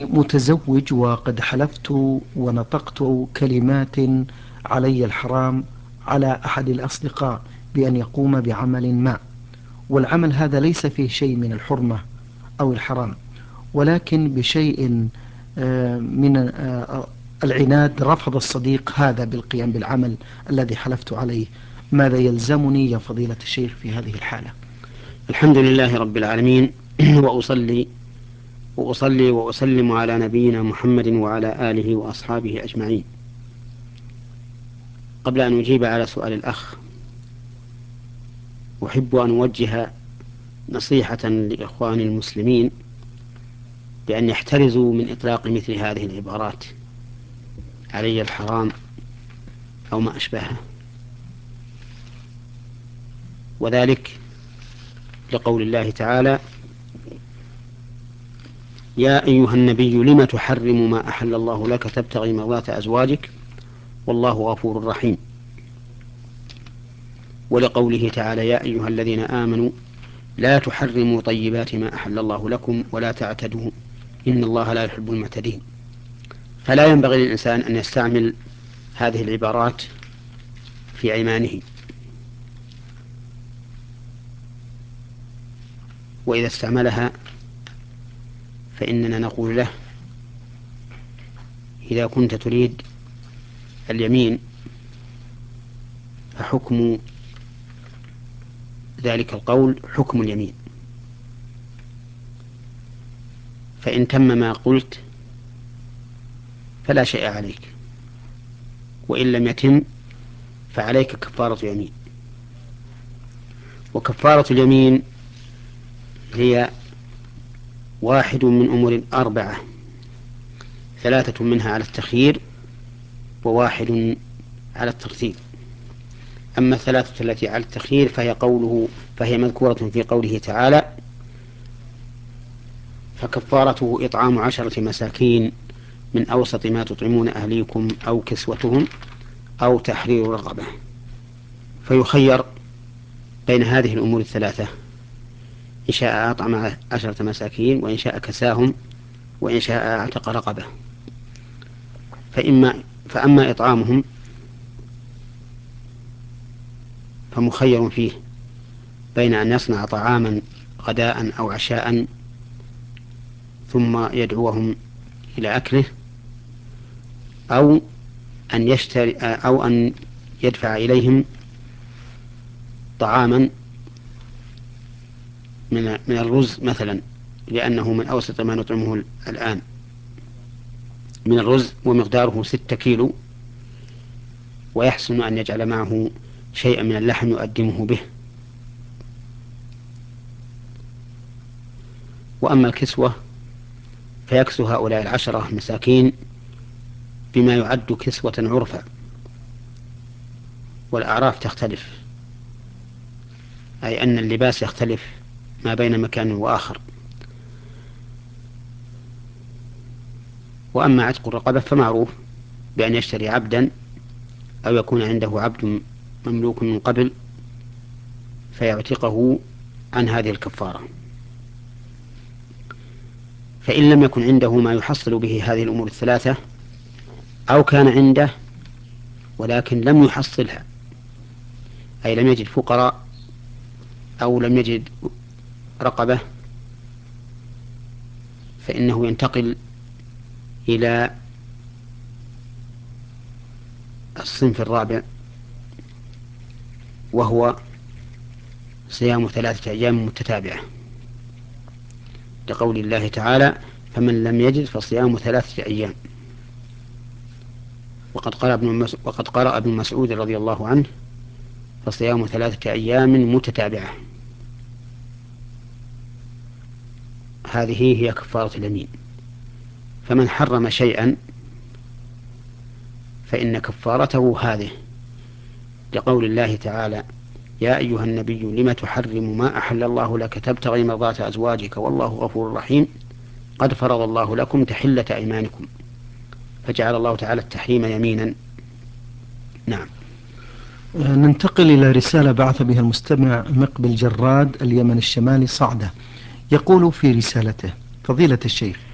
متزوج وقد حلفت ونطقت كلمات علي الحرام على أحد الأصدقاء بأن يقوم بعمل ما، والعمل هذا ليس فيه شيء من الحرمة أو الحرام، ولكن بشيء من العناد رفض الصديق هذا بالقيام بالعمل الذي حلفت عليه. ماذا يلزمني يا فضيلة الشيخ في هذه الحالة؟ الحمد لله رب العالمين وأصلي وأسلم على نبينا محمد وعلى آله وأصحابه أجمعين. قبل أن أجيب على سؤال الأخ، أحب أن أوجه نصيحة لإخواني المسلمين بأن يحترزوا من إطلاق مثل هذه العبارات علي الحرام أو ما أشبهها، وذلك لقول الله تعالى: يا أيها النبي لم تحرم ما أحل الله لك تبتغي مرضات أزواجك والله غفور رحيم. ولقوله تعالى: يا أيها الذين آمنوا لا تحرموا طيبات ما أحل الله لكم ولا تعتدوا إن الله لا يحب المعتدين. فلا ينبغي للإنسان أن يستعمل هذه العبارات في أيمانه، وإذا استعملها فإننا نقول له: إذا كنت تريد اليمين فحكم ذلك القول حكم اليمين، فإن تم ما قلت فلا شيء عليك، وإن لم يتم فعليك كفارة يمين. وكفارة اليمين هي واحد من أمور أربعة، ثلاثة منها على التخيير وواحد على الترتيب. أما الثلاثة التي على التخيير فهي مذكورة في قوله تعالى: فكفارته إطعام 10 مساكين من أوسط ما تطعمون أهليكم أو كسوتهم أو تحرير رقبة. فيخير بين هذه الأمور الثلاثة، إن شاء أطعم 10 مساكين، وإن شاء كساهم، وإن شاء أعتق رقبة. فأما إطعامهم فمخير فيه بين أن يصنع طعاما غداء أو عشاء ثم يدعوهم إلى أكله، أو أن يدفع إليهم طعاما من الرز مثلا، لأنه من أوسط ما نطعمه الآن من الرز، ومقداره 6 كيلو، ويحسن أن يجعل معه شيئا من اللحم يقدمه به. وأما الكسوة فيكسو هؤلاء 10 مساكين بما يعد كسوة عرفا، والأعراف تختلف، أي أن اللباس يختلف ما بين مكان وآخر. وأما عتق الرقبة فمعروف بأن يشتري عبدا أو يكون عنده عبد مملوك من قبل فيعتقه عن هذه الكفارة. فإن لم يكن عنده ما يحصل به هذه الأمور الثلاثة، أو كان عنده ولكن لم يحصلها، أي لم يجد فقراء أو لم يجد رقبة، فإنه ينتقل إلى الصنف الرابع، وهو صيام 3 أيام متتابعة، لقول الله تعالى: فمن لم يجد فصيام 3 أيام. وقد قرأ ابن مسعود رضي الله عنه: فصيام 3 أيام متتابعة. هذه هي كفارة اليمين. فمن حرم شيئا فإن كفارته هذه، لقول الله تعالى: يا أيها النبي لم تحرم ما أحل الله لك تبتغي مرضات أزواجك والله غفور رحيم قد فرض الله لكم تحلة أيمانكم، فجعل الله تعالى التحريم يمينا. نعم. ننتقل إلى رسالة بعث بها المستمع مقبل جراد، اليمن الشمالي، صعدة. يقول في رسالته: فضيلة الشيخ،